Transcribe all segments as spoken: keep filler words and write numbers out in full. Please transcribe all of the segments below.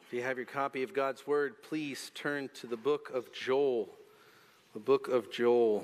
If you have your copy of God's Word, please turn to the book of Joel. The book of Joel.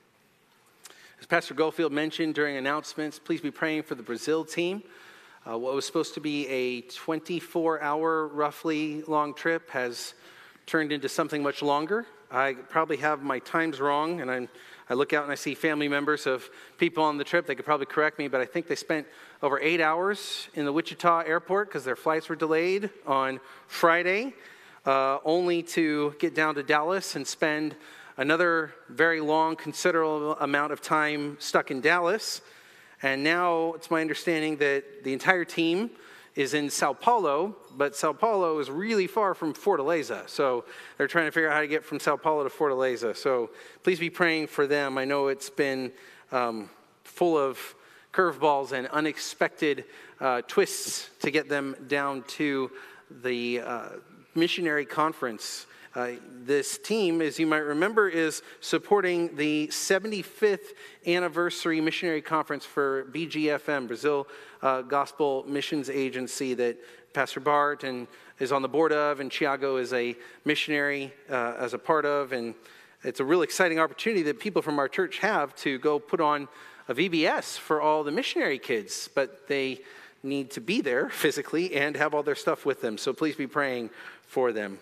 As Pastor Goldfield mentioned during announcements, please be praying for the Brazil team. Uh, what was supposed to be a twenty-four hour, roughly, long trip has turned into something much longer. I probably have my times wrong, and I'm, I look out and I see family members of people on the trip. They could probably correct me, but I think they spent over eight hours in the Wichita airport because their flights were delayed on Friday, uh, only to get down to Dallas and spend another very long, considerable amount of time stuck in Dallas. And now it's my understanding that the entire team is in Sao Paulo, but Sao Paulo is really far from Fortaleza. So they're trying to figure out how to get from Sao Paulo to Fortaleza. So please be praying for them. I know it's been um, full of curveballs and unexpected uh, twists to get them down to the uh, missionary conference. Uh, this team, as you might remember, is supporting the seventy-fifth anniversary missionary conference for B G F M, Brazil uh, Gospel Missions Agency, that Pastor Bart and is on the board of, and Thiago is a missionary uh, as a part of. And it's a really exciting opportunity that people from our church have to go put on a V B S for all the missionary kids, but they need to be there physically and have all their stuff with them. So please be praying for them.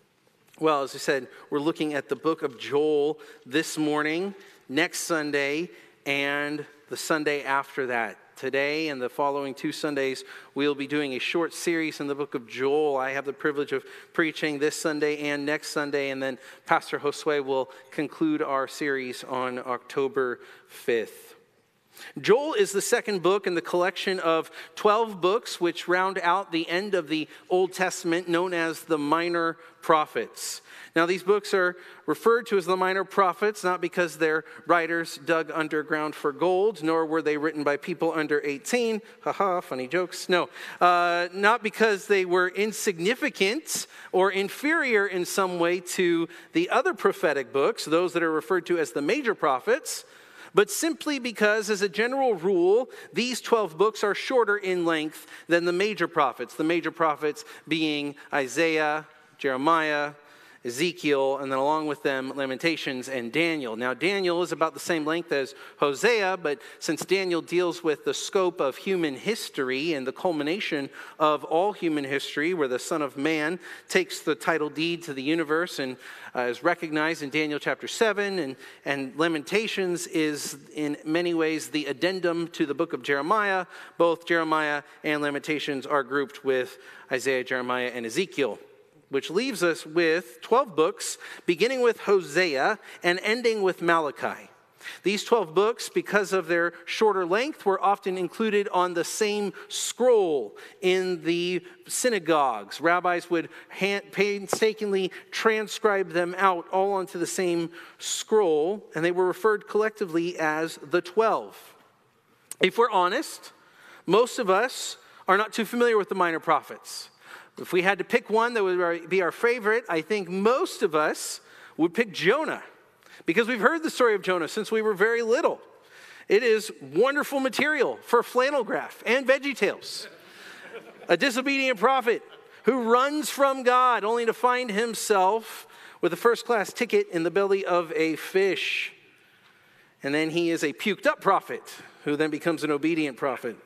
Well, as I said, we're looking at the book of Joel this morning, next Sunday, and the Sunday after that. Today and the following two Sundays, we'll be doing a short series in the book of Joel. I have the privilege of preaching this Sunday and next Sunday, and then Pastor Josue will conclude our series on October fifth. Joel is the second book in the collection of twelve books which round out the end of the Old Testament, known as the Minor Prophets. Now, these books are referred to as the Minor Prophets, not because their writers dug underground for gold, nor were they written by people under eighteen. Haha, funny jokes. No, uh, not because they were insignificant or inferior in some way to the other prophetic books, those that are referred to as the major prophets, but simply because, as a general rule, these twelve books are shorter in length than the major prophets, the major prophets being Isaiah, Jeremiah, Ezekiel, and then along with them, Lamentations and Daniel. Now, Daniel is about the same length as Hosea, but since Daniel deals with the scope of human history and the culmination of all human history, where the Son of Man takes the title deed to the universe and uh, is recognized in Daniel chapter seven, and, and Lamentations is in many ways the addendum to the book of Jeremiah. Both Jeremiah and Lamentations are grouped with Isaiah, Jeremiah, and Ezekiel, which leaves us with twelve books, beginning with Hosea and ending with Malachi. These twelve books, because of their shorter length, were often included on the same scroll in the synagogues. Rabbis would hand, painstakingly transcribe them out all onto the same scroll, and they were referred collectively as the twelve. If we're honest, most of us are not too familiar with the minor prophets. If we had to pick one that would be our favorite, I think most of us would pick Jonah, because we've heard the story of Jonah since we were very little. It is wonderful material for flannel graph and VeggieTales. A disobedient prophet who runs from God only to find himself with a first-class ticket in the belly of a fish. And then he is a puked-up prophet who then becomes an obedient prophet.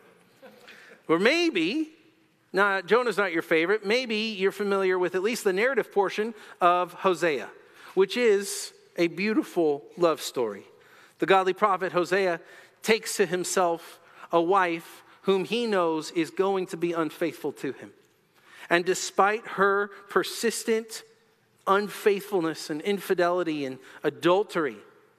Or maybe... Now, Jonah's not your favorite. Maybe you're familiar with at least the narrative portion of Hosea, which is a beautiful love story. The godly prophet Hosea takes to himself a wife whom he knows is going to be unfaithful to him. And despite her persistent unfaithfulness and infidelity and adultery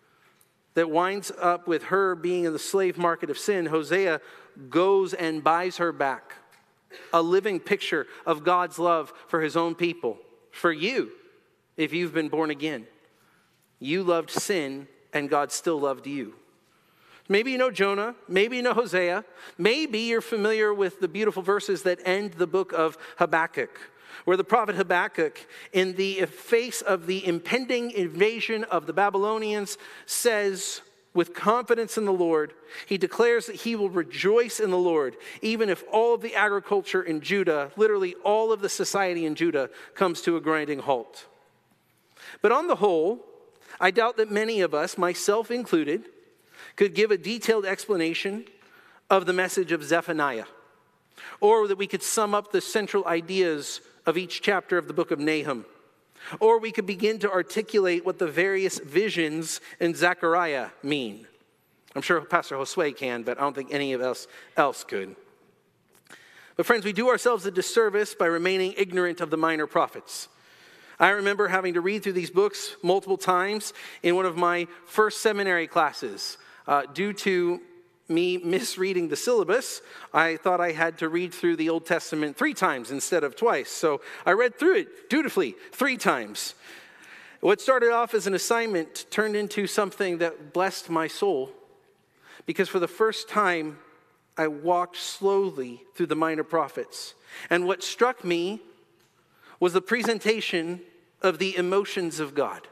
that winds up with her being in the slave market of sin, Hosea goes and buys her back. A living picture of God's love for his own people. For you, if you've been born again. You loved sin, and God still loved you. Maybe you know Jonah. Maybe you know Hosea. Maybe you're familiar with the beautiful verses that end the book of Habakkuk, where the prophet Habakkuk, in the face of the impending invasion of the Babylonians, says, with confidence in the Lord. He declares that he will rejoice in the Lord, even if all of the agriculture in Judah, literally all of the society in Judah, comes to a grinding halt. But on the whole, I doubt that many of us, myself included, could give a detailed explanation of the message of Zephaniah, or that we could sum up the central ideas of each chapter of the book of Nahum, or we could begin to articulate what the various visions in Zechariah mean. I'm sure Pastor Josue can, but I don't think any of us else could. But friends, we do ourselves a disservice by remaining ignorant of the minor prophets. I remember having to read through these books multiple times in one of my first seminary classes. Uh, due to me misreading the syllabus, I thought I had to read through the Old Testament three times instead of twice. So I read through it dutifully three times. What started off as an assignment turned into something that blessed my soul, because for the first time, I walked slowly through the minor prophets. And what struck me was the presentation of the emotions of God.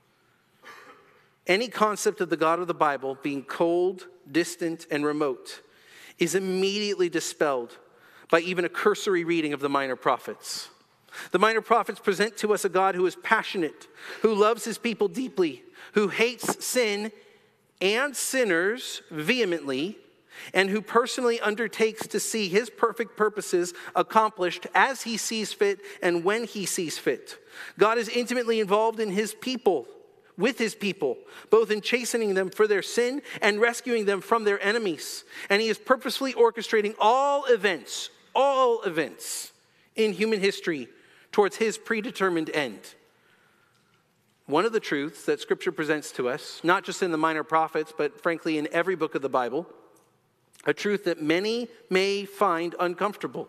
Any concept of the God of the Bible being cold, distant, and remote is immediately dispelled by even a cursory reading of the minor prophets. The minor prophets present to us a God who is passionate, who loves his people deeply, who hates sin and sinners vehemently, and who personally undertakes to see his perfect purposes accomplished as he sees fit and when he sees fit. God is intimately involved in his people, with his people, both in chastening them for their sin and rescuing them from their enemies. And he is purposefully orchestrating all events, all events in human history towards his predetermined end. One of the truths that Scripture presents to us, not just in the minor prophets, but frankly in every book of the Bible, a truth that many may find uncomfortable,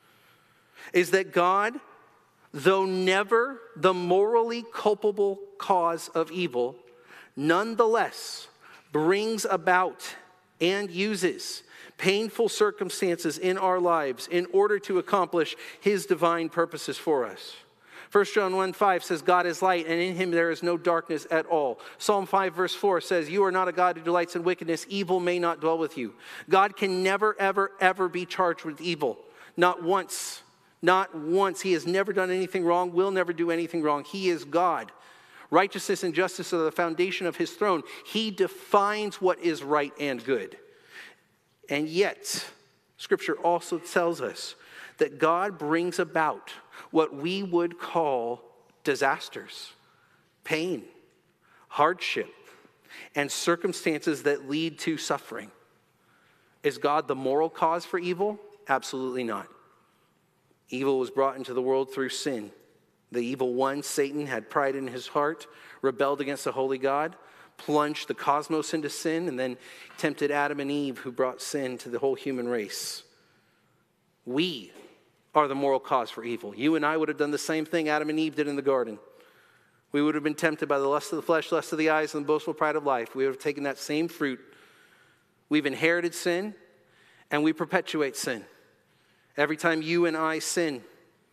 is that God, though never the morally culpable cause of evil, nonetheless brings about and uses painful circumstances in our lives in order to accomplish his divine purposes for us. First John one five says, God is light, and in him there is no darkness at all. Psalm five verse four says, you are not a God who delights in wickedness. Evil may not dwell with you. God can never, ever, ever be charged with evil. Not once. Not once. He has never done anything wrong, will never do anything wrong. He is God. Righteousness and justice are the foundation of his throne. He defines what is right and good. And yet, Scripture also tells us that God brings about what we would call disasters, pain, hardship, and circumstances that lead to suffering. Is God the moral cause for evil? Absolutely not. Evil was brought into the world through sin. The evil one, Satan, had pride in his heart, rebelled against the holy God, plunged the cosmos into sin, and then tempted Adam and Eve, who brought sin to the whole human race. We are the moral cause for evil. You and I would have done the same thing Adam and Eve did in the garden. We would have been tempted by the lust of the flesh, lust of the eyes, and the boastful pride of life. We would have taken that same fruit. We've inherited sin, and we perpetuate sin. Every time you and I sin,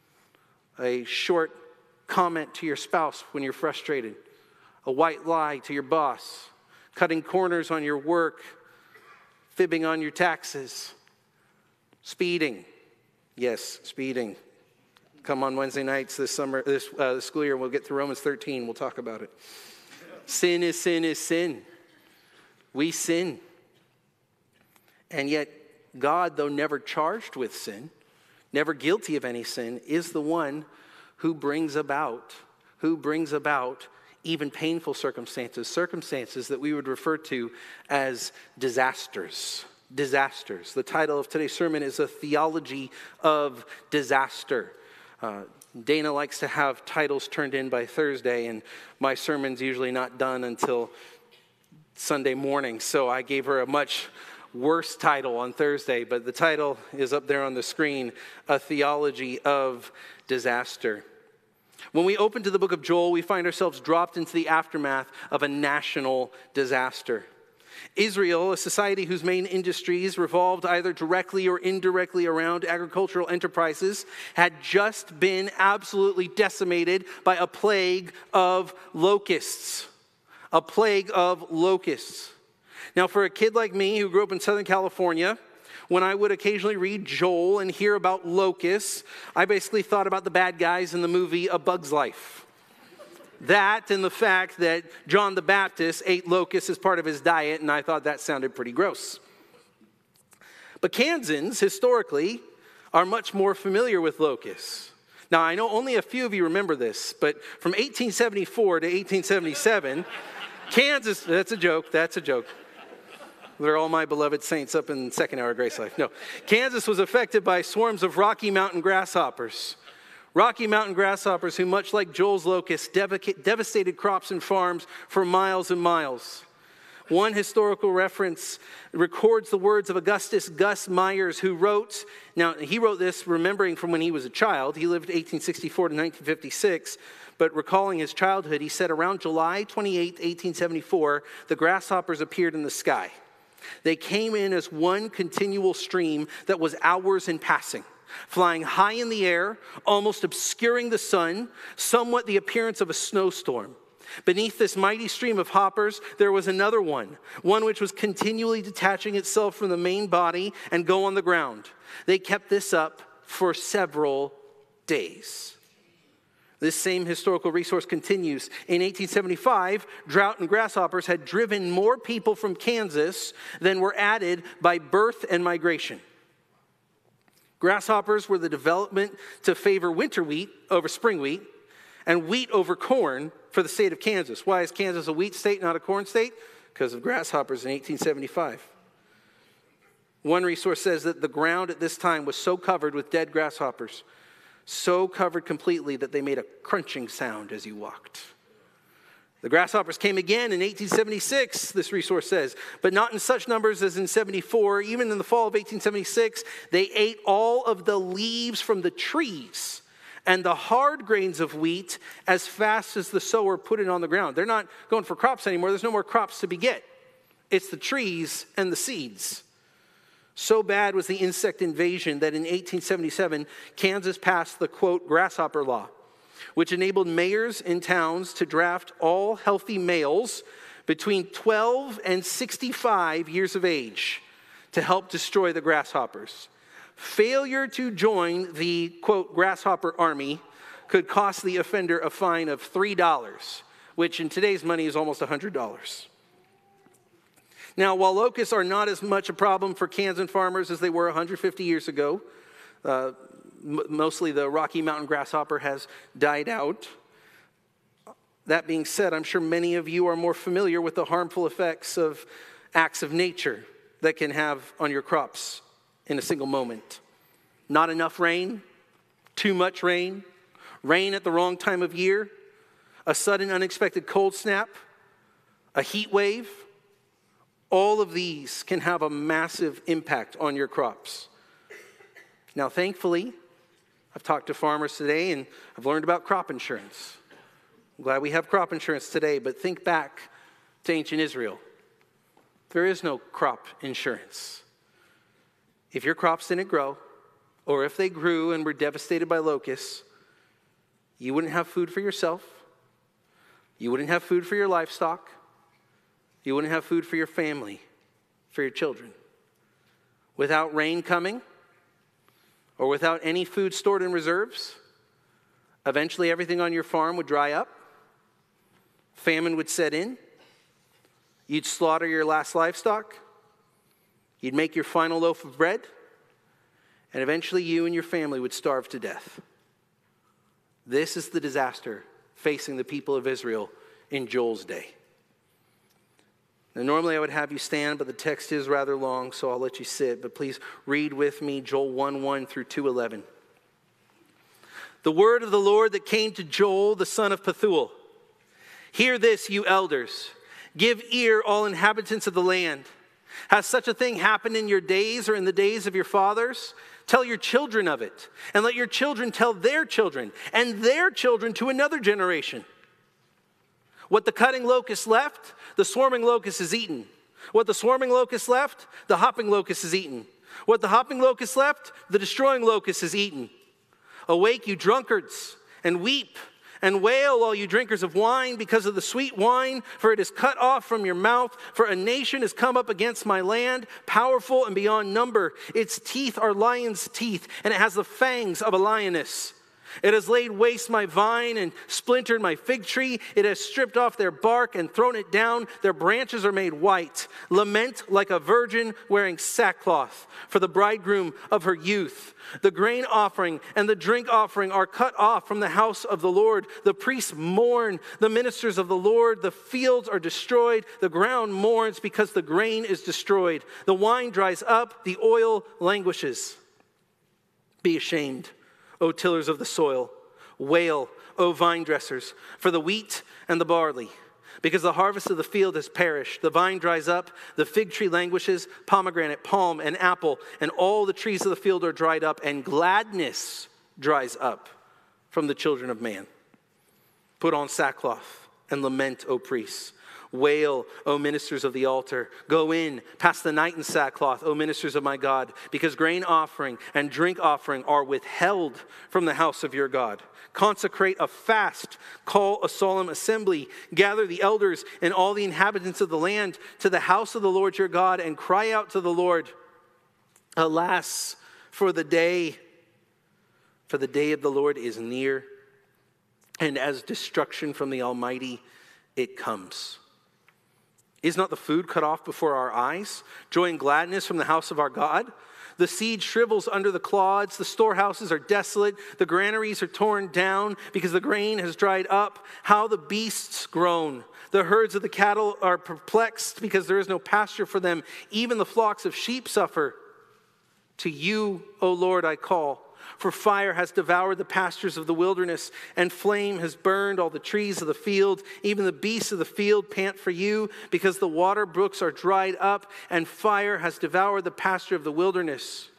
a short comment to your spouse when you're frustrated, a white lie to your boss, cutting corners on your work, fibbing on your taxes, speeding. Yes, speeding. Come on Wednesday nights this summer, this uh, school year, we'll get through Romans thirteen. We'll talk about it. Sin is sin is sin. We sin. And yet, God, though never charged with sin, never guilty of any sin, is the one who brings about, who brings about even painful circumstances, circumstances that we would refer to as disasters. Disasters. The title of today's sermon is A Theology of Disaster. Uh, Dana likes to have titles turned in by Thursday, and my sermon's usually not done until Sunday morning, so I gave her a much worse title on Thursday, but the title is up there on the screen, A Theology of Disaster. When we open to the book of Joel, we find ourselves dropped into the aftermath of a national disaster. Israel, a society whose main industries revolved either directly or indirectly around agricultural enterprises, had just been absolutely decimated by a plague of locusts. A plague of locusts. Now, for a kid like me who grew up in Southern California, when I would occasionally read Joel and hear about locusts, I basically thought about the bad guys in the movie A Bug's Life. That and the fact that John the Baptist ate locusts as part of his diet, and I thought that sounded pretty gross. But Kansans, historically, are much more familiar with locusts. Now, I know only a few of you remember this, but from eighteen seventy-four to eighteen seventy-seven, Kansas, that's a joke, that's a joke. They're all my beloved saints up in Second Hour Grace Life. No, Kansas was affected by swarms of Rocky Mountain grasshoppers. Rocky Mountain grasshoppers who, much like Joel's locusts, devastated crops and farms for miles and miles. One historical reference records the words of Augustus Gus Myers, who wrote, now he wrote this remembering from when he was a child. He lived eighteen sixty-four to nineteen fifty-six, but recalling his childhood, he said, around July twenty-eighth, eighteen seventy-four, the grasshoppers appeared in the sky. They came in as one continual stream that was hours in passing, flying high in the air, almost obscuring the sun, somewhat the appearance of a snowstorm. Beneath this mighty stream of hoppers, there was another one, one which was continually detaching itself from the main body and go on the ground. They kept this up for several days. This same historical resource continues. In eighteen seventy-five, drought and grasshoppers had driven more people from Kansas than were added by birth and migration. Grasshoppers were the development to favor winter wheat over spring wheat and wheat over corn for the state of Kansas. Why is Kansas a wheat state, not a corn state? Because of grasshoppers in eighteen seventy-five. One resource says that the ground at this time was so covered with dead grasshoppers, so covered completely that they made a crunching sound as you walked. The grasshoppers came again in eighteen seventy-six, this resource says, but not in such numbers as in seventy-four. Even in the fall of eighteen seventy-six, they ate all of the leaves from the trees and the hard grains of wheat as fast as the sower put it on the ground. They're not going for crops anymore. There's no more crops to be get. It's the trees and the seeds. So bad was the insect invasion that in eighteen seventy-seven, Kansas passed the, quote, grasshopper law, which enabled mayors in towns to draft all healthy males between twelve and sixty-five years of age to help destroy the grasshoppers. Failure to join the, quote, grasshopper army could cost the offender a fine of three dollars, which in today's money is almost one hundred dollars. Now, while locusts are not as much a problem for Kansan farmers as they were one hundred fifty years ago, uh, m- mostly the Rocky Mountain grasshopper has died out. That being said, I'm sure many of you are more familiar with the harmful effects of acts of nature that can have on your crops in a single moment. Not enough rain, too much rain, rain at the wrong time of year, a sudden unexpected cold snap, a heat wave. All of these can have a massive impact on your crops. Now, thankfully, I've talked to farmers today and I've learned about crop insurance. I'm glad we have crop insurance today, but think back to ancient Israel. There is no crop insurance. If your crops didn't grow, or if they grew and were devastated by locusts, you wouldn't have food for yourself. You wouldn't have food for your livestock. You wouldn't have food for your family, for your children. Without rain coming, or without any food stored in reserves, eventually everything on your farm would dry up. Famine would set in. You'd slaughter your last livestock. You'd make your final loaf of bread. And eventually you and your family would starve to death. This is the disaster facing the people of Israel in Joel's day. Now, normally I would have you stand, but the text is rather long, so I'll let you sit. But please read with me Joel one one through two eleven. The word of the Lord that came to Joel, the son of Pethuel. Hear this, you elders. Give ear, all inhabitants of the land. Has such a thing happened in your days or in the days of your fathers? Tell your children of it, and let your children tell their children, and their children to another generation. What the cutting locust left, the swarming locust is eaten. What the swarming locust left, the hopping locust is eaten. What the hopping locust left, the destroying locust is eaten. Awake, you drunkards, and weep, And wail, all you drinkers of wine, because of the sweet wine, for it is cut off from your mouth. For a nation has come up against my land, powerful and beyond number. Its teeth are lion's teeth, and it has the fangs of a lioness. It has laid waste my vine and splintered my fig tree. It has stripped off their bark and thrown it down. Their branches are made white. Lament like a virgin wearing sackcloth for the bridegroom of her youth. The grain offering and the drink offering are cut off from the house of the Lord. The priests mourn, the ministers of the Lord. The fields are destroyed. The ground mourns because the grain is destroyed. The wine dries up. The oil languishes. Be ashamed, O tillers of the soil. Wail, O vine dressers, for the wheat and the barley. Because the harvest of the field has perished. The vine dries up, the fig tree languishes, pomegranate, palm, and apple, and all the trees of the field are dried up, and gladness dries up from the children of man. Put on sackcloth and lament, O priests. Wail, O ministers of the altar. Go in, pass the night in sackcloth, O ministers of my God, because grain offering and drink offering are withheld from the house of your God. Consecrate a fast, call a solemn assembly, gather the elders and all the inhabitants of the land to the house of the Lord your God, and cry out to the Lord. Alas, for the day, for the day of the Lord is near, and as destruction from the Almighty it comes. Is not the food cut off before our eyes? Joy and gladness from the house of our God? The seed shrivels under the clods. The storehouses are desolate. The granaries are torn down because the grain has dried up. How the beasts groan. The herds of the cattle are perplexed because there is no pasture for them. Even the flocks of sheep suffer. To you, O Lord, I call. For fire has devoured the pastures of the wilderness, and flame has burned all the trees of the field. Even the beasts of the field pant for you, because the water brooks are dried up, and fire has devoured the pasture of the wilderness.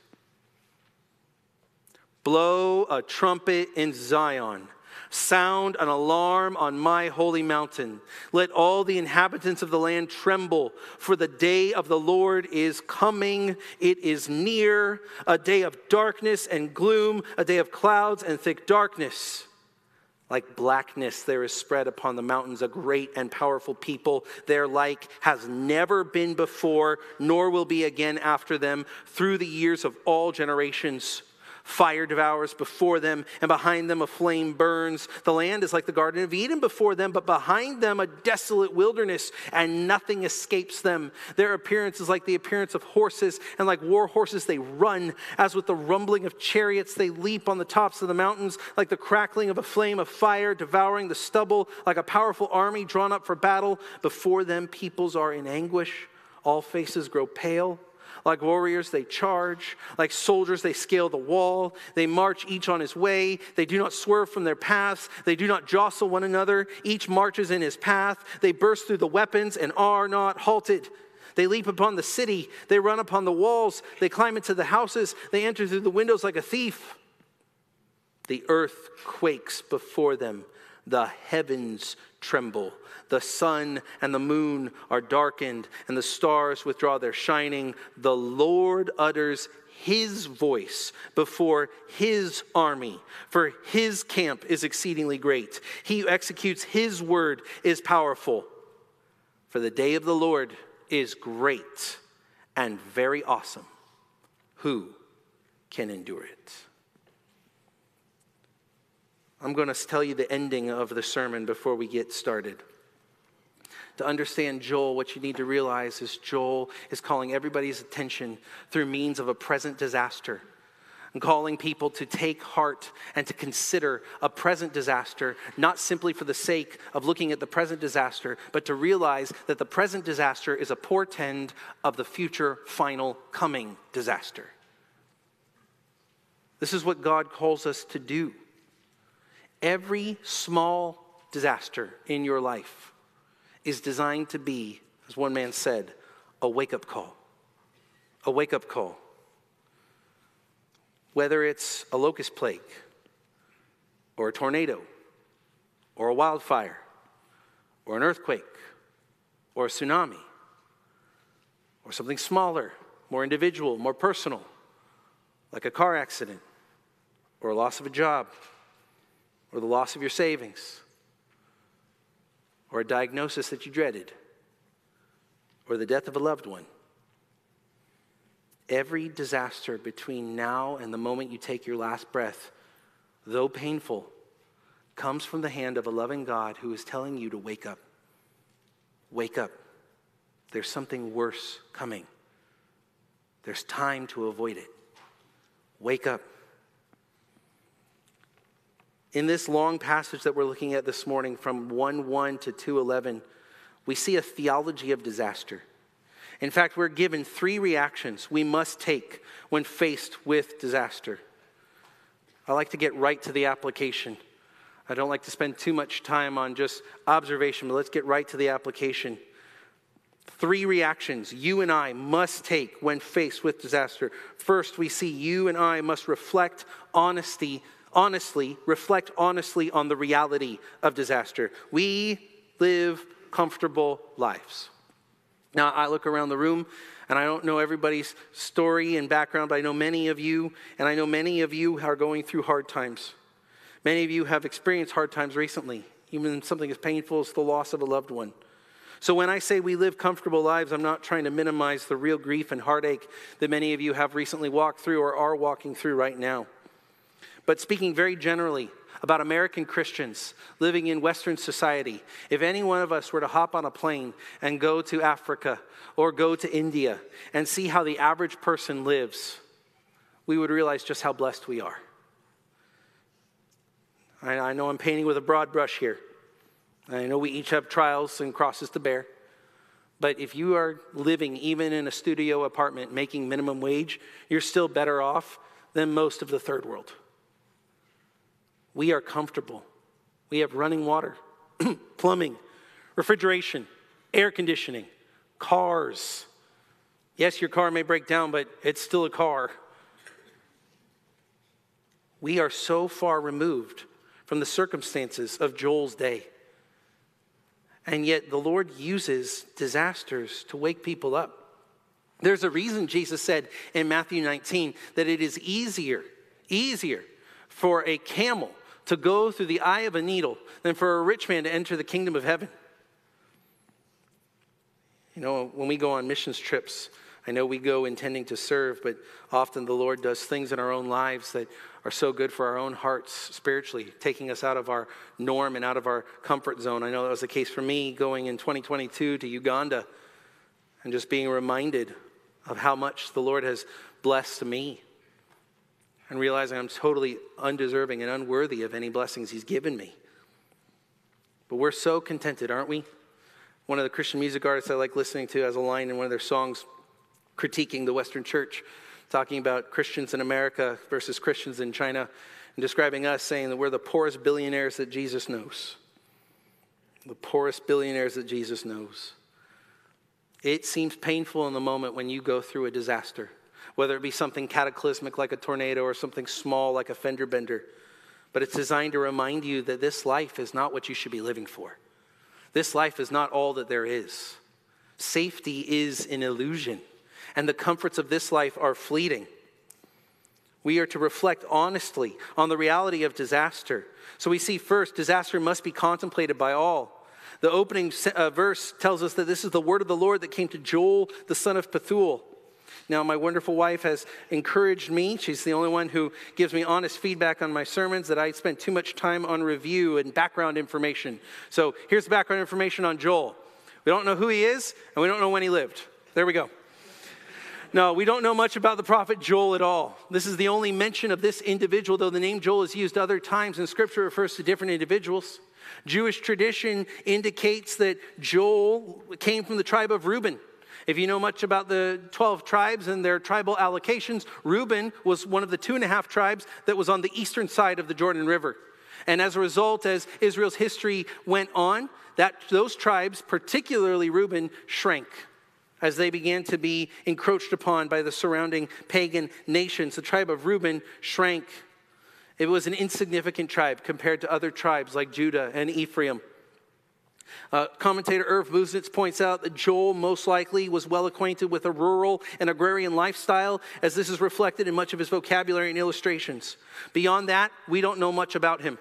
Blow a trumpet in Zion. Sound an alarm on my holy mountain. Let all the inhabitants of the land tremble, for the day of the Lord is coming. It is near, a day of darkness and gloom, a day of clouds and thick darkness. Like blackness there is spread upon the mountains a great and powerful people. Their like has never been before, nor will be again after them, through the years of all generations. Fire devours before them, and behind them a flame burns. The land is like the Garden of Eden before them, but behind them a desolate wilderness, and nothing escapes them. Their appearance is like the appearance of horses, and like war horses they run. As with the rumbling of chariots, they leap on the tops of the mountains, like the crackling of a flame of fire, devouring the stubble, like a powerful army drawn up for battle. Before them peoples are in anguish. All faces grow pale. Like warriors, they charge. Like soldiers, they scale the wall. They march each on his way. They do not swerve from their paths. They do not jostle one another. Each marches in his path. They burst through the weapons and are not halted. They leap upon the city. They run upon the walls. They climb into the houses. They enter through the windows like a thief. The earth quakes before them. The heavens tremble. The sun and the moon are darkened, and the stars withdraw their shining. The Lord utters his voice before his army, for his camp is exceedingly great. He who executes his word is powerful. For the day of the Lord is great and very awesome. Who can endure it? I'm going to tell you the ending of the sermon before we get started. To understand Joel, what you need to realize is Joel is calling everybody's attention through means of a present disaster, and calling people to take heart and to consider a present disaster, not simply for the sake of looking at the present disaster, but to realize that the present disaster is a portend of the future final coming disaster. This is what God calls us to do. Every small disaster in your life is designed to be, as one man said, a wake-up call. A wake-up call. Whether it's a locust plague, or a tornado, or a wildfire, or an earthquake, or a tsunami, or something smaller, more individual, more personal, like a car accident, or a loss of a job, or the loss of your savings, or a diagnosis that you dreaded, or the death of a loved one. Every disaster between now and the moment you take your last breath, though painful, comes from the hand of a loving God who is telling you to wake up. Wake up. There's something worse coming. There's time to avoid it. Wake up. In this long passage that we're looking at this morning from one one to two eleven, we see a theology of disaster. In fact, we're given three reactions we must take when faced with disaster. I like to get right to the application. I don't like to spend too much time on just observation, but let's get right to the application. Three reactions you and I must take when faced with disaster. First, we see you and I must reflect honesty, honestly, reflect honestly on the reality of disaster. We live comfortable lives. Now, I look around the room, and I don't know everybody's story and background, but I know many of you, and I know many of you are going through hard times. Many of you have experienced hard times recently, even something as painful as the loss of a loved one. So when I say we live comfortable lives, I'm not trying to minimize the real grief and heartache that many of you have recently walked through or are walking through right now. But speaking very generally about American Christians living in Western society, if any one of us were to hop on a plane and go to Africa or go to India and see how the average person lives, we would realize just how blessed we are. I, I know I'm painting with a broad brush here. I know we each have trials and crosses to bear. But if you are living even in a studio apartment making minimum wage, you're still better off than most of the third world. We are comfortable. We have running water, plumbing, refrigeration, air conditioning, cars. Yes, your car may break down, but it's still a car. We are so far removed from the circumstances of Joel's day. And yet the Lord uses disasters to wake people up. There's a reason Jesus said in Matthew nineteen that it is easier, easier for a camel to go through the eye of a needle than for a rich man to enter the kingdom of heaven. You know, when we go on missions trips, I know we go intending to serve, but often the Lord does things in our own lives that are so good for our own hearts spiritually, taking us out of our norm and out of our comfort zone. I know that was the case for me going in twenty twenty-two to Uganda and just being reminded of how much the Lord has blessed me and realizing I'm totally undeserving and unworthy of any blessings he's given me. But we're so contented, aren't we? One of the Christian music artists I like listening to has a line in one of their songs critiquing the Western church, talking about Christians in America versus Christians in China, and describing us, saying that we're the poorest billionaires that Jesus knows. The poorest billionaires that Jesus knows. It seems painful in the moment when you go through a disaster, whether it be something cataclysmic like a tornado or something small like a fender bender. But it's designed to remind you that this life is not what you should be living for. This life is not all that there is. Safety is an illusion, and the comforts of this life are fleeting. We are to reflect honestly on the reality of disaster. So we see first, disaster must be contemplated by all. The opening uh, verse tells us that this is the word of the Lord that came to Joel, the son of Pethuel. Now, my wonderful wife has encouraged me. She's the only one who gives me honest feedback on my sermons that I spend too much time on review and background information. So here's the background information on Joel. We don't know who he is, and we don't know when he lived. There we go. No, we don't know much about the prophet Joel at all. This is the only mention of this individual, though the name Joel is used other times in Scripture, refers to different individuals. Jewish tradition indicates that Joel came from the tribe of Reuben. If you know much about the twelve tribes and their tribal allocations, Reuben was one of the two and a half tribes that was on the eastern side of the Jordan River. And as a result, as Israel's history went on, that those tribes, particularly Reuben, shrank as they began to be encroached upon by the surrounding pagan nations. The tribe of Reuben shrank. It was an insignificant tribe compared to other tribes like Judah and Ephraim. Uh, commentator Irv Buznitz points out that Joel most likely was well acquainted with a rural and agrarian lifestyle, as this is reflected in much of his vocabulary and illustrations. Beyond that, we don't know much about him.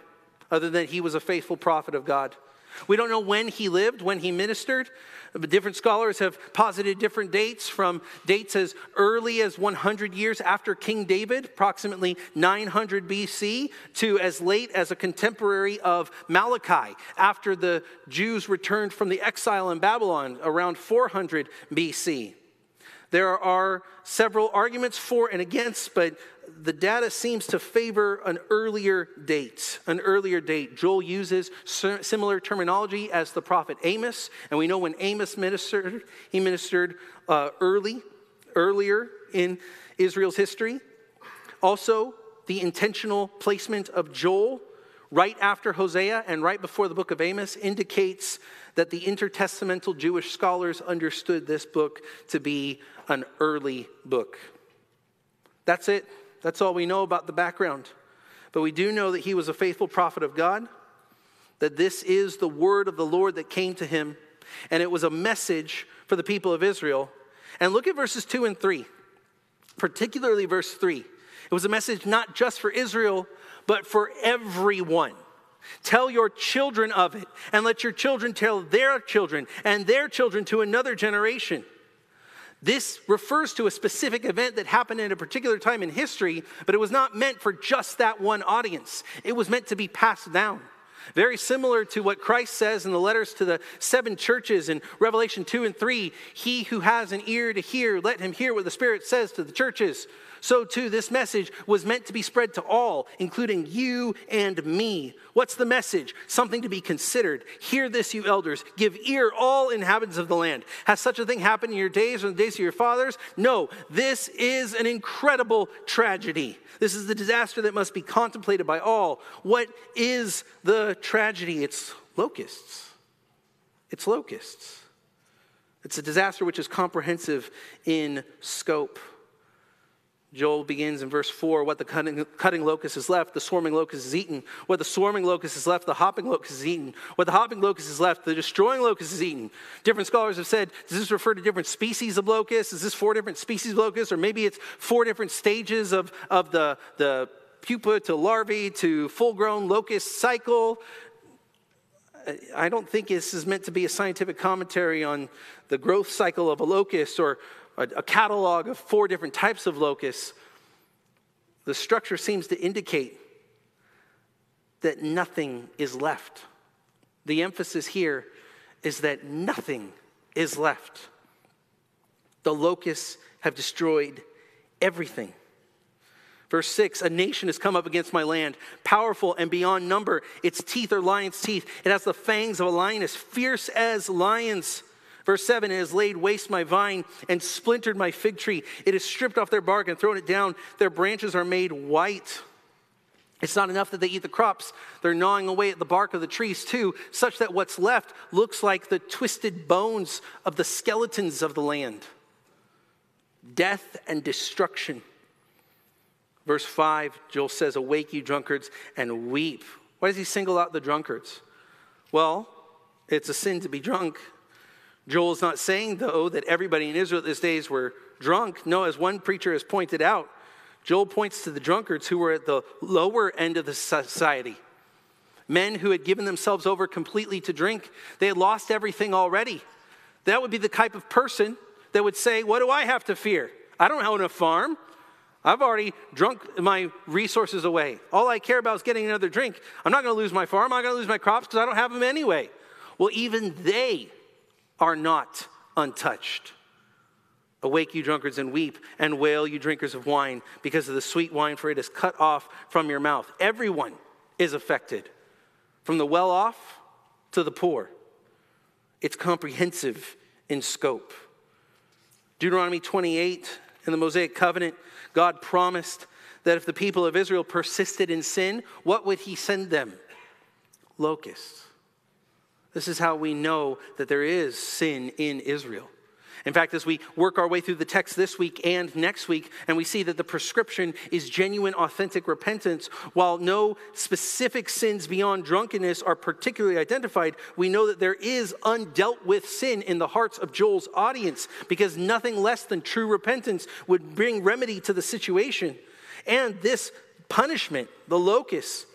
other than he was a faithful prophet of God. We don't know when he lived, when he ministered. But different scholars have posited different dates, from dates as early as one hundred years after King David, approximately nine hundred B C, to as late as a contemporary of Malachi, after the Jews returned from the exile in Babylon around four hundred B C. There are several arguments for and against, but the data seems to favor an earlier date, an earlier date. Joel uses similar terminology as the prophet Amos, and we know when Amos ministered, he ministered uh, early, earlier in Israel's history. Also, the intentional placement of Joel right after Hosea and right before the book of Amos indicates that the intertestamental Jewish scholars understood this book to be an early book. That's it. That's all we know about the background. But we do know that he was a faithful prophet of God, that this is the word of the Lord that came to him, and it was a message for the people of Israel. And look at verses two and three, particularly verse three. It was a message not just for Israel, but for everyone. Tell your children of it, and let your children tell their children and their children to another generation. This refers to a specific event that happened in a particular time in history, but it was not meant for just that one audience. It was meant to be passed down. Very similar to what Christ says in the letters to the seven churches in Revelation two and three. He who has an ear to hear, let him hear what the Spirit says to the churches. So too, this message was meant to be spread to all, including you and me. What's the message? Something to be considered. Hear this, you elders. Give ear, all inhabitants of the land. Has such a thing happened in your days or the days of your fathers? No, this is an incredible tragedy. This is the disaster that must be contemplated by all. What is the tragedy? It's locusts. It's locusts. It's a disaster which is comprehensive in scope. Joel begins in verse four, what the cutting, cutting locust is left, the swarming locust is eaten. What the swarming locust is left, the hopping locust is eaten. What the hopping locust is left, the destroying locust is eaten. Different scholars have said, does this refer to different species of locusts? Is this four different species of locusts? Or maybe it's four different stages of, of the, the pupa to larvae to full-grown locust cycle. I don't think this is meant to be a scientific commentary on the growth cycle of a locust or a catalog of four different types of locusts. The structure seems to indicate that nothing is left. The emphasis here is that nothing is left. The locusts have destroyed everything. Verse six, a nation has come up against my land, powerful and beyond number. Its teeth are lion's teeth. It has the fangs of a lioness, fierce as lions. Verse seven, it has laid waste my vine and splintered my fig tree. It has stripped off their bark and thrown it down. Their branches are made white. It's not enough that they eat the crops. They're gnawing away at the bark of the trees too, such that what's left looks like the twisted bones of the skeletons of the land. Death and destruction. Verse five, Joel says, awake, you drunkards, and weep. Why does he single out the drunkards? Well, it's a sin to be drunk. Joel is not saying, though, that everybody in Israel at this days were drunk. No, as one preacher has pointed out, Joel points to the drunkards who were at the lower end of the society. Men who had given themselves over completely to drink. They had lost everything already. That would be the type of person that would say, what do I have to fear? I don't own a farm. I've already drunk my resources away. All I care about is getting another drink. I'm not going to lose my farm. I'm not going to lose my crops because I don't have them anyway. Well, even they are not untouched. Awake, you drunkards, and weep, and wail, you drinkers of wine, because of the sweet wine, for it is cut off from your mouth. Everyone is affected, from the well-off to the poor. It's comprehensive in scope. Deuteronomy twenty-eight, in the Mosaic Covenant, God promised that if the people of Israel persisted in sin, what would he send them? Locusts. This is how we know that there is sin in Israel. In fact, as we work our way through the text this week and next week, and we see that the prescription is genuine, authentic repentance, while no specific sins beyond drunkenness are particularly identified, we know that there is undealt with sin in the hearts of Joel's audience, because nothing less than true repentance would bring remedy to the situation. And this punishment, the locusts,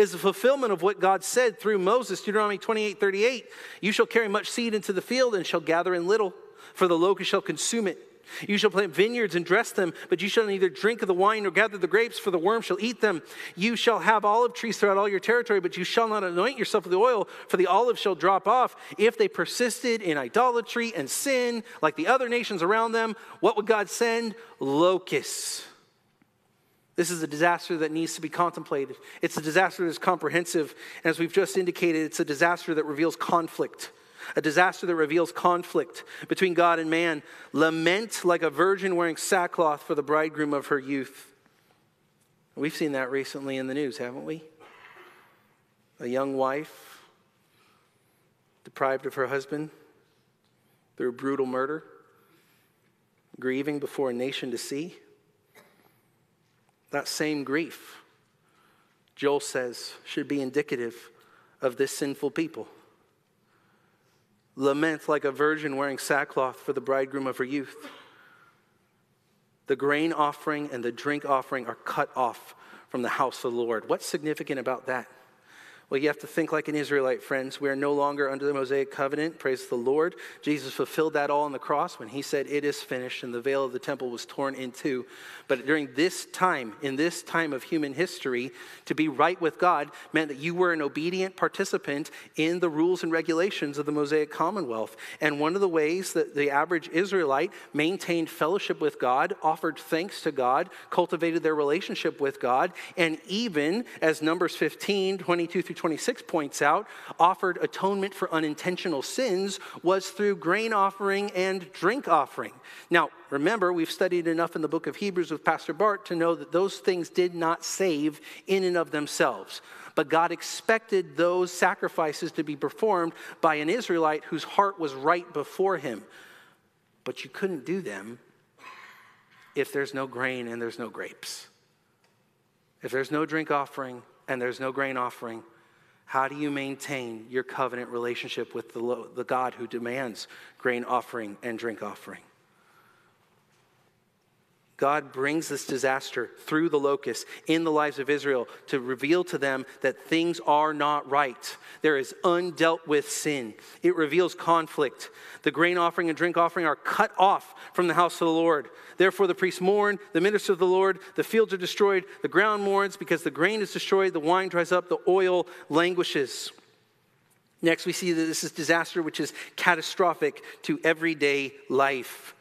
is the fulfillment of what God said through Moses, Deuteronomy twenty-eight thirty-eight. You shall carry much seed into the field and shall gather in little, for the locust shall consume it. You shall plant vineyards and dress them, but you shall neither drink of the wine nor gather the grapes, for the worm shall eat them. You shall have olive trees throughout all your territory, but you shall not anoint yourself with the oil, for the olive shall drop off. If they persisted in idolatry and sin, like the other nations around them, what would God send? Locusts. This is a disaster that needs to be contemplated. It's a disaster that is comprehensive. And as we've just indicated, it's a disaster that reveals conflict. A disaster that reveals conflict between God and man. Lament like a virgin wearing sackcloth for the bridegroom of her youth. We've seen that recently in the news, haven't we? A young wife deprived of her husband through brutal murder, grieving before a nation to see. That same grief, Joel says, should be indicative of this sinful people. Lament like a virgin wearing sackcloth for the bridegroom of her youth. The grain offering and the drink offering are cut off from the house of the Lord. What's significant about that? Well, you have to think like an Israelite, friends. We are no longer under the Mosaic covenant. Praise the Lord. Jesus fulfilled that all on the cross when he said, it is finished, and the veil of the temple was torn in two. But during this time, in this time of human history, to be right with God meant that you were an obedient participant in the rules and regulations of the Mosaic Commonwealth. And one of the ways that the average Israelite maintained fellowship with God, offered thanks to God, cultivated their relationship with God, and even, as Numbers fifteen, twenty-two through twenty-six points out, offered atonement for unintentional sins was through grain offering and drink offering. Now, remember, we've studied enough in the book of Hebrews with Pastor Bart to know that those things did not save in and of themselves. But God expected those sacrifices to be performed by an Israelite whose heart was right before him. But you couldn't do them if there's no grain and there's no grapes. If there's no drink offering and there's no grain offering, how do you maintain your covenant relationship with the, the God who demands grain offering and drink offering? God brings this disaster through the locusts in the lives of Israel to reveal to them that things are not right. There is undealt with sin. It reveals conflict. The grain offering and drink offering are cut off from the house of the Lord. Therefore the priests mourn, the ministers of the Lord, the fields are destroyed, the ground mourns because the grain is destroyed, the wine dries up, the oil languishes. Next, we see that this is disaster which is catastrophic to everyday life.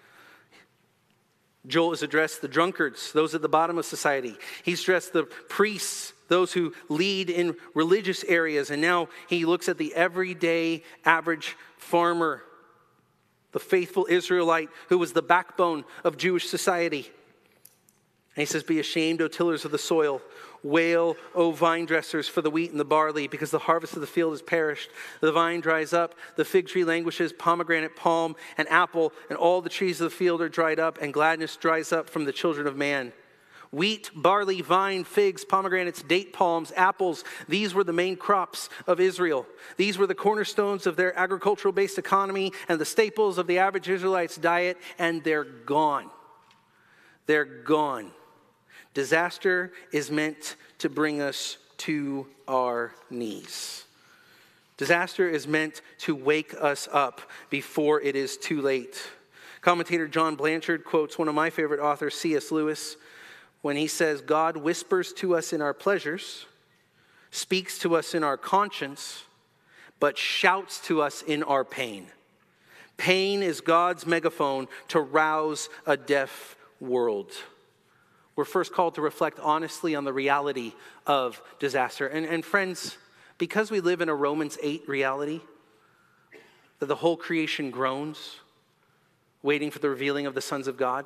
Joel has addressed the drunkards, those at the bottom of society. He's addressed the priests, those who lead in religious areas. And now he looks at the everyday average farmer, the faithful Israelite who was the backbone of Jewish society. And he says, be ashamed, O tillers of the soil. Wail, O vine dressers, for the wheat and the barley, because the harvest of the field is perished. The vine dries up, the fig tree languishes, pomegranate, palm, and apple, and all the trees of the field are dried up, and gladness dries up from the children of man. Wheat, barley, vine, figs, pomegranates, date palms, apples, these were the main crops of Israel. These were the cornerstones of their agricultural-based economy and the staples of the average Israelite's diet, and they're gone. They're gone. Disaster is meant to bring us to our knees. Disaster is meant to wake us up before it is too late. Commentator John Blanchard quotes one of my favorite authors, C S Lewis, when he says, God whispers to us in our pleasures, speaks to us in our conscience, but shouts to us in our pain. Pain is God's megaphone to rouse a deaf world. We're first called to reflect honestly on the reality of disaster. And, and friends, because we live in a Romans eight reality, that the whole creation groans, waiting for the revealing of the sons of God,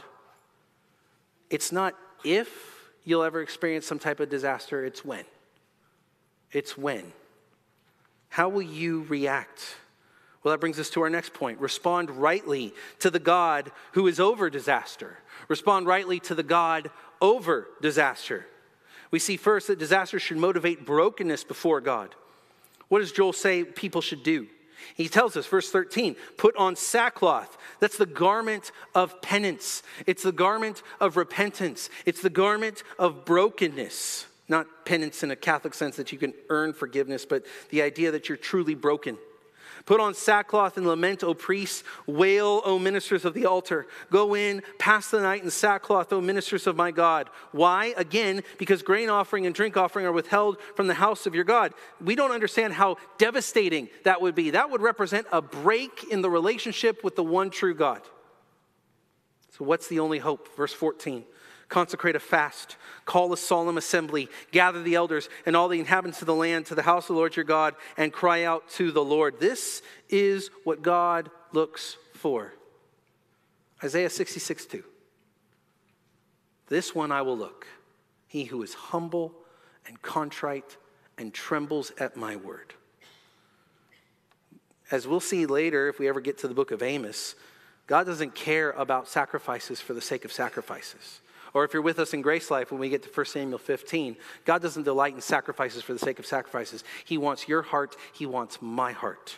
it's not if you'll ever experience some type of disaster, it's when. It's when. How will you react? Well, that brings us to our next point. Respond rightly to the God who is over disaster. Respond rightly to the God over disaster. We see first that disaster should motivate brokenness before God. What does Joel say people should do? He tells us, verse thirteen, put on sackcloth. That's the garment of penance. It's the garment of repentance. It's the garment of brokenness. Not penance in a Catholic sense that you can earn forgiveness, but the idea that you're truly broken. Put on sackcloth and lament, O priests. Wail, O ministers of the altar. Go in, pass the night in sackcloth, O ministers of my God. Why? Again, because grain offering and drink offering are withheld from the house of your God. We don't understand how devastating that would be. That would represent a break in the relationship with the one true God. So what's the only hope? Verse fourteen. Consecrate a fast, call a solemn assembly, gather the elders and all the inhabitants of the land to the house of the Lord your God, and cry out to the Lord. This is what God looks for. Isaiah sixty-six two. This one I will look, he who is humble and contrite and trembles at my word. As we'll see later, if we ever get to the book of Amos, God doesn't care about sacrifices for the sake of sacrifices. Or if you're with us in Grace Life, when we get to First Samuel fifteen, God doesn't delight in sacrifices for the sake of sacrifices. He wants your heart. He wants my heart.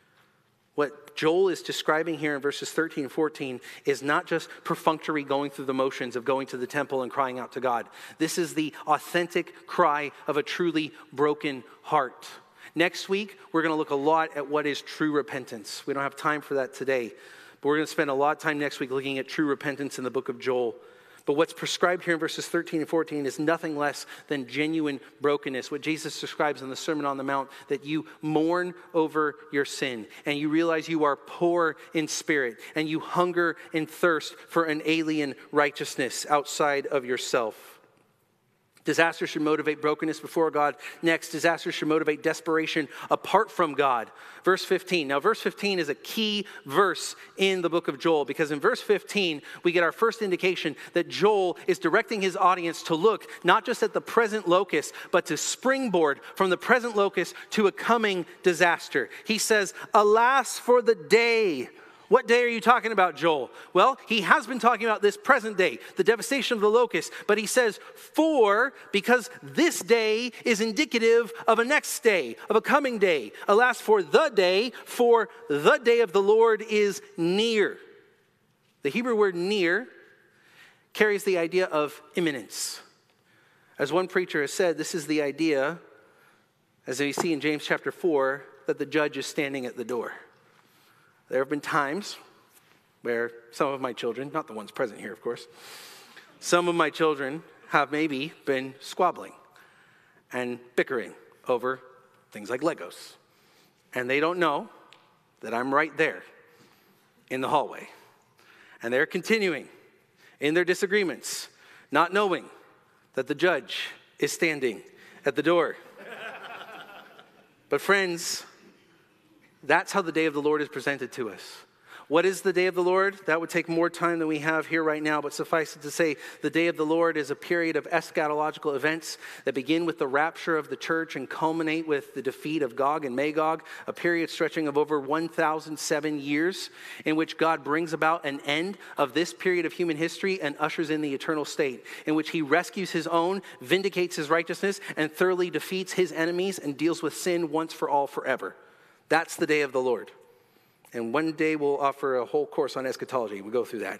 What Joel is describing here in verses thirteen and fourteen is not just perfunctory going through the motions of going to the temple and crying out to God. This is the authentic cry of a truly broken heart. Next week, we're going to look a lot at what is true repentance. We don't have time for that today, but we're going to spend a lot of time next week looking at true repentance in the book of Joel. But what's prescribed here in verses thirteen and fourteen is nothing less than genuine brokenness. What Jesus describes in the Sermon on the Mount, that you mourn over your sin and you realize you are poor in spirit and you hunger and thirst for an alien righteousness outside of yourself. Disaster should motivate brokenness before God. Next, disaster should motivate desperation apart from God. Verse fifteen. Now, verse fifteen is a key verse in the book of Joel, because in verse fifteen, we get our first indication that Joel is directing his audience to look not just at the present locust, but to springboard from the present locust to a coming disaster. He says, alas for the day. What day are you talking about, Joel? Well, he has been talking about this present day, the devastation of the locust. But he says, for, because this day is indicative of a next day, of a coming day. Alas, for the day, for the day of the Lord is near. The Hebrew word near carries the idea of imminence. As one preacher has said, this is the idea, as we see in James chapter four, that the judge is standing at the door. There have been times where some of my children, not the ones present here, of course, some of my children have maybe been squabbling and bickering over things like Legos. And they don't know that I'm right there in the hallway. And they're continuing in their disagreements, not knowing that the judge is standing at the door. But friends, that's how the day of the Lord is presented to us. What is the day of the Lord? That would take more time than we have here right now, but suffice it to say, the day of the Lord is a period of eschatological events that begin with the rapture of the church and culminate with the defeat of Gog and Magog, a period stretching of over one thousand seven years, in which God brings about an end of this period of human history and ushers in the eternal state, in which he rescues his own, vindicates his righteousness, and thoroughly defeats his enemies and deals with sin once for all forever. That's the day of the Lord. And one day we'll offer a whole course on eschatology. We'll go through that.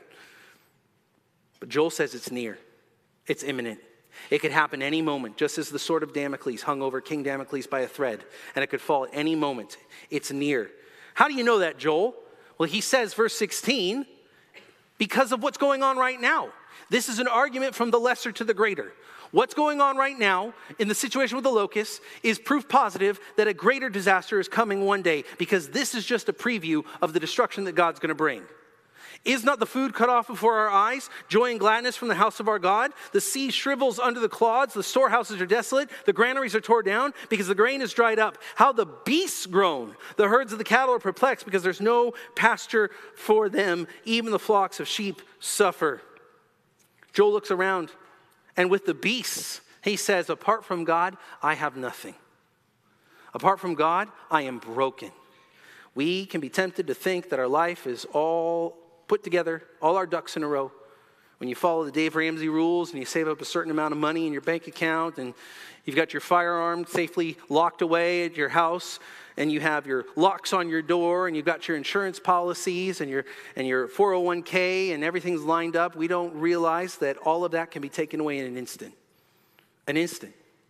But Joel says it's near. It's imminent. It could happen any moment, just as the sword of Damocles hung over King Damocles by a thread, and it could fall at any moment. It's near. How do you know that, Joel? Well, he says, verse sixteen, because of what's going on right now. This is an argument from the lesser to the greater. What's going on right now in the situation with the locusts is proof positive that a greater disaster is coming one day, because this is just a preview of the destruction that God's going to bring. Is not the food cut off before our eyes, joy and gladness from the house of our God? The sea shrivels under the clods, the storehouses are desolate, the granaries are torn down because the grain is dried up. How the beasts groan, the herds of the cattle are perplexed because there's no pasture for them. Even the flocks of sheep suffer. Joel looks around, and with the beasts, he says, apart from God, I have nothing. Apart from God, I am broken. We can be tempted to think that our life is all put together, all our ducks in a row. When you follow the Dave Ramsey rules and you save up a certain amount of money in your bank account, and you've got your firearm safely locked away at your house, and you have your locks on your door, and you've got your insurance policies and your and your four oh one k, and everything's lined up, we don't realize that all of that can be taken away in an instant. An instant.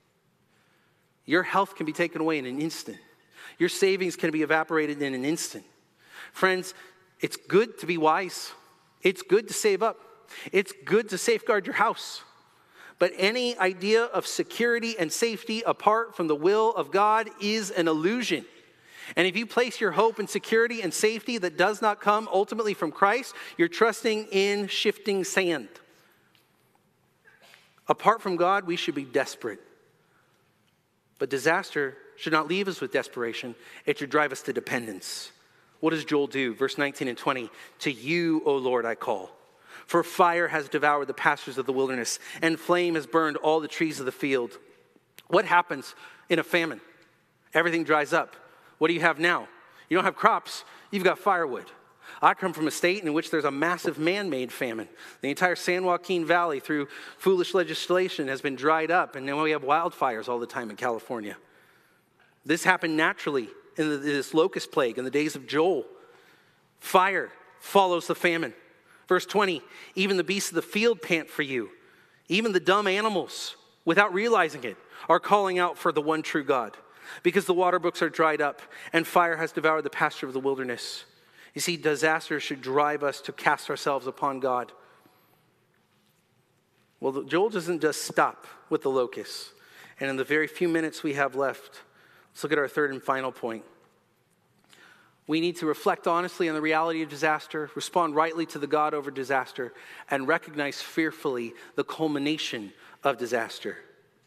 Your health can be taken away in an instant. Your savings can be evaporated in an instant. Friends, it's good to be wise. It's good to save up. It's good to safeguard your house. But any idea of security and safety apart from the will of God is an illusion. And if you place your hope in security and safety that does not come ultimately from Christ, you're trusting in shifting sand. Apart from God, we should be desperate. But disaster should not leave us with desperation. It should drive us to dependence. What does Joel do? Verse nineteen and twenty. To you, O Lord, I call. For fire has devoured the pastures of the wilderness, and flame has burned all the trees of the field. What happens in a famine? Everything dries up. What do you have now? You don't have crops, you've got firewood. I come from a state in which there's a massive man-made famine. The entire San Joaquin Valley, through foolish legislation, has been dried up, and now we have wildfires all the time in California. This happened naturally in the, this locust plague in the days of Joel. Fire follows the famine. Verse twenty, even the beasts of the field pant for you. Even the dumb animals, without realizing it, are calling out for the one true God. Because the water brooks are dried up, and fire has devoured the pasture of the wilderness. You see, disaster should drive us to cast ourselves upon God. Well, Joel doesn't just stop with the locusts. And in the very few minutes we have left, let's look at our third and final point. We need to reflect honestly on the reality of disaster, respond rightly to the God over disaster, and recognize fearfully the culmination of disaster.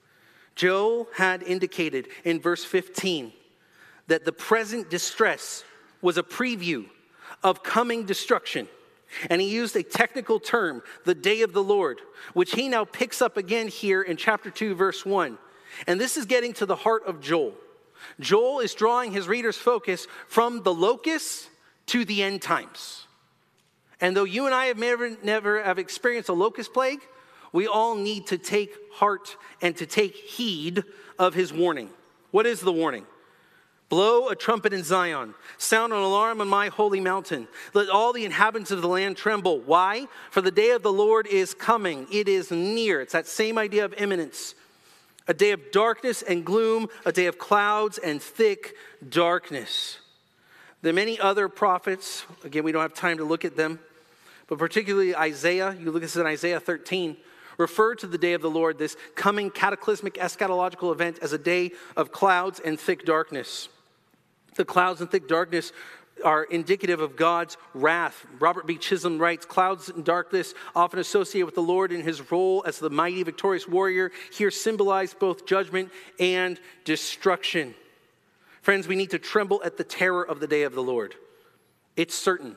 Joel had indicated in verse fifteen that the present distress was a preview of coming destruction. And he used a technical term, the day of the Lord, which he now picks up again here in chapter two, verse one. And this is getting to the heart of Joel. Joel is drawing his reader's focus from the locusts to the end times. And though you and I have never, never have experienced a locust plague, we all need to take heart and to take heed of his warning. What is the warning? Blow a trumpet in Zion. Sound an alarm on my holy mountain. Let all the inhabitants of the land tremble. Why? For the day of the Lord is coming. It is near. It's that same idea of imminence. A day of darkness and gloom, a day of clouds and thick darkness. There are many other prophets. Again, we don't have time to look at them. But particularly Isaiah, you look at this in Isaiah thirteen, refer to the day of the Lord, this coming cataclysmic eschatological event, as a day of clouds and thick darkness. The clouds and thick darkness are indicative of God's wrath. Robert B. Chisholm writes, clouds and darkness, often associated with the Lord in his role as the mighty victorious warrior, here symbolize both judgment and destruction. Friends, we need to tremble at the terror of the day of the Lord. It's certain.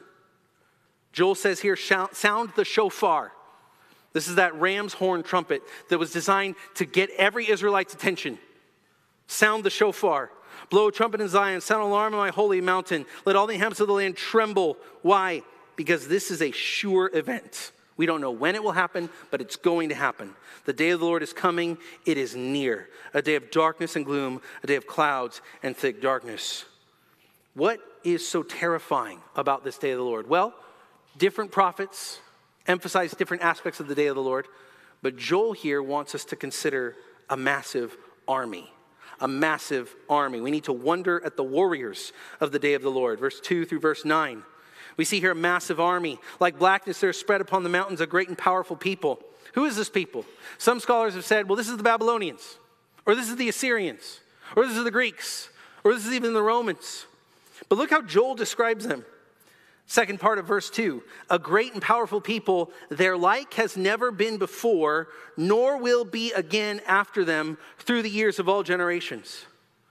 Joel says here, sound the shofar. This is that ram's horn trumpet that was designed to get every Israelite's attention. Sound the shofar. Blow a trumpet in Zion. Sound an alarm on my holy mountain. Let all the inhabitants of the land tremble. Why? Because this is a sure event. We don't know when it will happen, but it's going to happen. The day of the Lord is coming. It is near. A day of darkness and gloom. A day of clouds and thick darkness. What is so terrifying about this day of the Lord? Well, different prophets emphasize different aspects of the day of the Lord. But Joel here wants us to consider a massive army. A massive army. We need to wonder at the warriors of the day of the Lord. Verse two through verse nine. We see here a massive army. Like blackness, they're spread upon the mountains, a great and powerful people. Who is this people? Some scholars have said, well, this is the Babylonians. Or this is the Assyrians. Or this is the Greeks. Or this is even the Romans. But look how Joel describes them. Second part of verse two, a great and powerful people, their like has never been before, nor will be again after them through the years of all generations.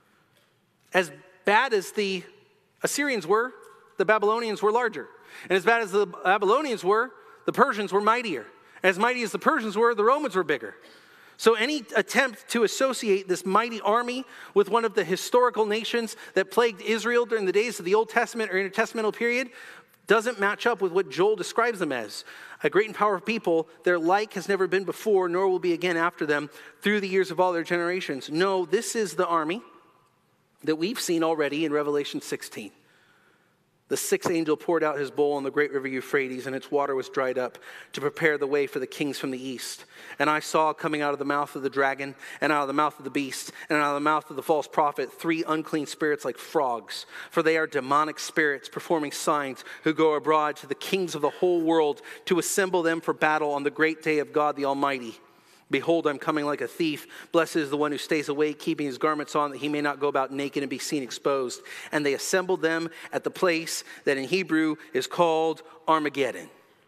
As bad as the Assyrians were, the Babylonians were larger. And as bad as the Babylonians were, the Persians were mightier. As mighty as the Persians were, the Romans were bigger. So any attempt to associate this mighty army with one of the historical nations that plagued Israel during the days of the Old Testament or intertestamental period doesn't match up with what Joel describes them as. A great and powerful people, their like has never been before, nor will be again after them through the years of all their generations. No, this is the army that we've seen already in Revelation sixteen. The sixth angel poured out his bowl on the great river Euphrates, and its water was dried up to prepare the way for the kings from the east. And I saw coming out of the mouth of the dragon, and out of the mouth of the beast, and out of the mouth of the false prophet, three unclean spirits like frogs. For they are demonic spirits performing signs, who go abroad to the kings of the whole world to assemble them for battle on the great day of God the Almighty. Behold, I'm coming like a thief. Blessed is the one who stays awake, keeping his garments on, that he may not go about naked and be seen exposed. And they assembled them at the place that in Hebrew is called Armageddon.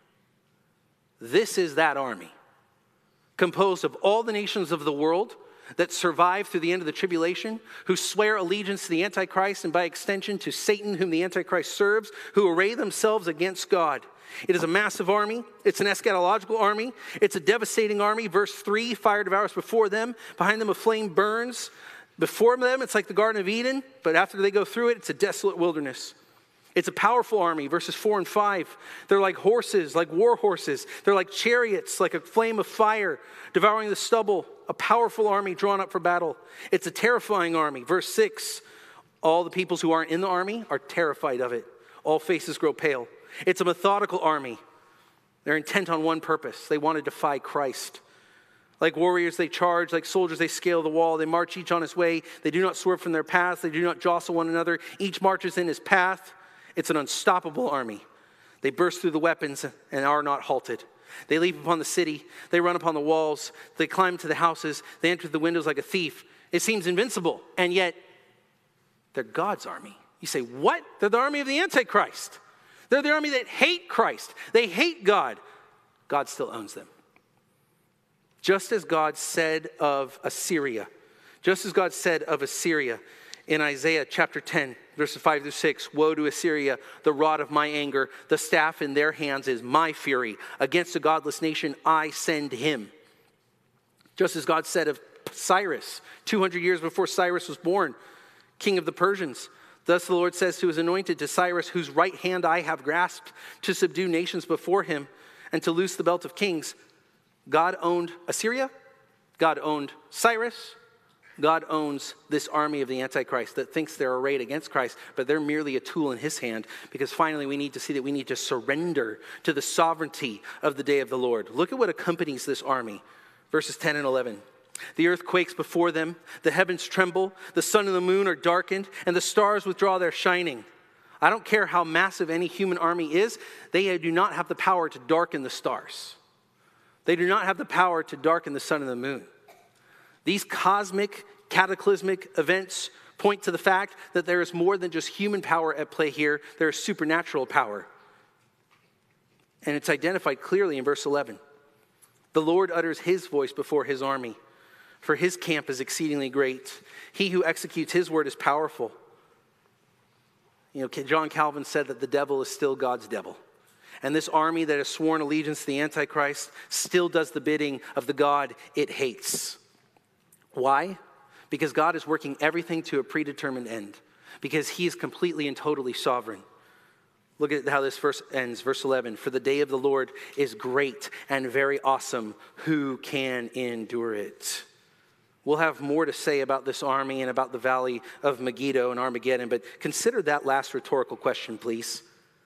This is that army, composed of all the nations of the world that survive through the end of the tribulation, who swear allegiance to the Antichrist and by extension to Satan, whom the Antichrist serves, who array themselves against God. It is a massive army. It's an eschatological army. It's a devastating army. Verse three, fire devours before them. Behind them a flame burns. Before them it's like the Garden of Eden, but after they go through it, it's a desolate wilderness. It's a powerful army. Verses four and five, they're like horses, like war horses. They're like chariots, like a flame of fire, devouring the stubble. A powerful army drawn up for battle. It's a terrifying army. Verse six, all the peoples who aren't in the army are terrified of it. All faces grow pale. It's a methodical army. They're intent on one purpose. They want to defy Christ. Like warriors, they charge. Like soldiers, they scale the wall. They march each on his way. They do not swerve from their paths. They do not jostle one another. Each marches in his path. It's an unstoppable army. They burst through the weapons and are not halted. They leap upon the city. They run upon the walls. They climb to the houses. They enter the windows like a thief. It seems invincible, and yet they're God's army. You say, what? They're the army of the Antichrist. They're the army that hate Christ. They hate God. God still owns them. Just as God said of Assyria, just as God said of Assyria in Isaiah chapter ten, verses five through six, woe to Assyria, the rod of my anger, the staff in their hands is my fury. Against a godless nation I send him. Just as God said of Cyrus, two hundred years before Cyrus was born, king of the Persians, thus the Lord says to his anointed, to Cyrus, whose right hand I have grasped, to subdue nations before him, and to loose the belt of kings. God owned Assyria. God owned Cyrus. God owns this army of the Antichrist that thinks they're arrayed against Christ, but they're merely a tool in his hand, because finally we need to see that we need to surrender to the sovereignty of the day of the Lord. Look at what accompanies this army. Verses ten and eleven. The earth quakes before them, the heavens tremble, the sun and the moon are darkened, and the stars withdraw their shining. I don't care how massive any human army is, they do not have the power to darken the stars. They do not have the power to darken the sun and the moon. These cosmic, cataclysmic events point to the fact that there is more than just human power at play here. There is supernatural power. And it's identified clearly in verse eleven. The Lord utters his voice before his army, for his camp is exceedingly great. He who executes his word is powerful. You know, John Calvin said that the devil is still God's devil. And this army that has sworn allegiance to the Antichrist still does the bidding of the God it hates. Why? Because God is working everything to a predetermined end. Because he is completely and totally sovereign. Look at how this verse ends, verse eleven. For the day of the Lord is great and very awesome. Who can endure it? We'll have more to say about this army and about the valley of Megiddo and Armageddon, but consider that last rhetorical question, please.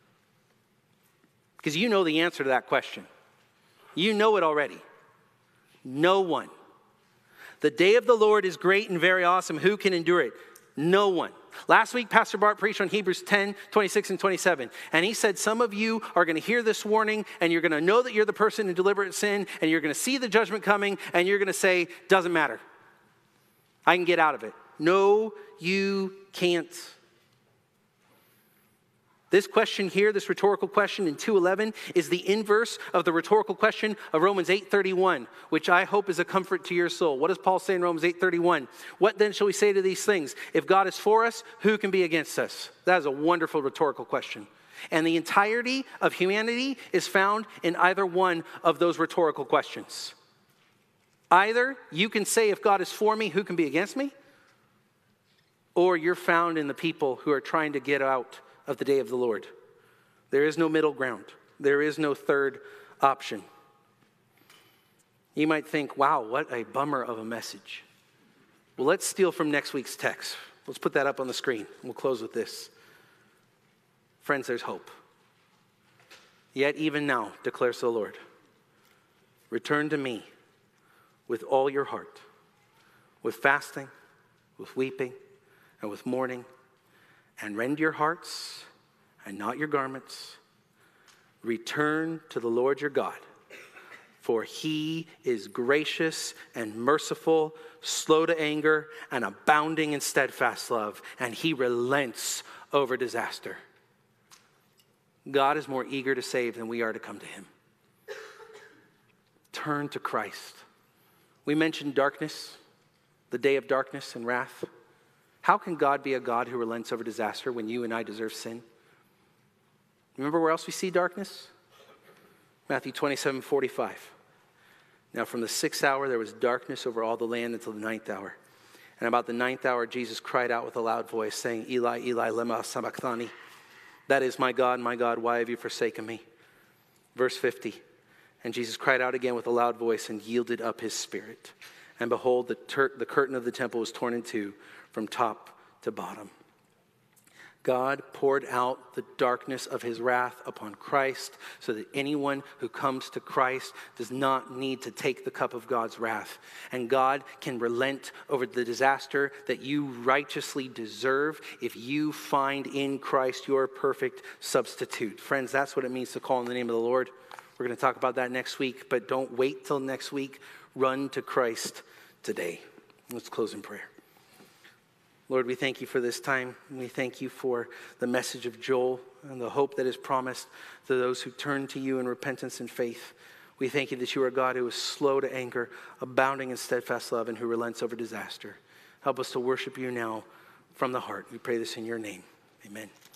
Because you know the answer to that question. You know it already. No one. The day of the Lord is great and very awesome. Who can endure it? No one. Last week, Pastor Bart preached on Hebrews ten, twenty-six and twenty-seven. And he said some of you are going to hear this warning and you're going to know that you're the person in deliberate sin and you're going to see the judgment coming and you're going to say, doesn't matter. I can get out of it. No, you can't. This question here, this rhetorical question in two eleven, is the inverse of the rhetorical question of Romans eight thirty-one, which I hope is a comfort to your soul. What does Paul say in Romans eight thirty-one? What then shall we say to these things? If God is for us, who can be against us? That is a wonderful rhetorical question. And the entirety of humanity is found in either one of those rhetorical questions. Either you can say, if God is for me, who can be against me? Or you're found in the people who are trying to get out of the day of the Lord. There is no middle ground. There is no third option. You might think, wow, what a bummer of a message. Well, let's steal from next week's text. Let's put that up on the screen. We'll close with this. Friends, there's hope. Yet even now, declares the Lord, return to me with all your heart, with fasting, with weeping, and with mourning, and rend your hearts and not your garments. Return to the Lord your God, for he is gracious and merciful, slow to anger, and abounding in steadfast love, and he relents over disaster. God is more eager to save than we are to come to him. Turn to Christ. We mentioned darkness, the day of darkness and wrath. How can God be a God who relents over disaster when you and I deserve sin? Remember where else we see darkness? Matthew twenty-seven forty-five. Now from the sixth hour there was darkness over all the land until the ninth hour. And about the ninth hour Jesus cried out with a loud voice, saying, Eli, Eli, lema sabachthani. That is, my God, my God, why have you forsaken me? Verse fifty. And Jesus cried out again with a loud voice and yielded up his spirit. And behold, the, tur- the curtain of the temple was torn in two from top to bottom. God poured out the darkness of his wrath upon Christ so that anyone who comes to Christ does not need to take the cup of God's wrath. And God can relent over the disaster that you righteously deserve if you find in Christ your perfect substitute. Friends, that's what it means to call on the name of the Lord. We're going to talk about that next week, but don't wait till next week. Run to Christ today. Let's close in prayer. Lord, we thank you for this time. We thank you for the message of Joel and the hope that is promised to those who turn to you in repentance and faith. We thank you that you are a God who is slow to anger, abounding in steadfast love, and who relents over disaster. Help us to worship you now from the heart. We pray this in your name. Amen.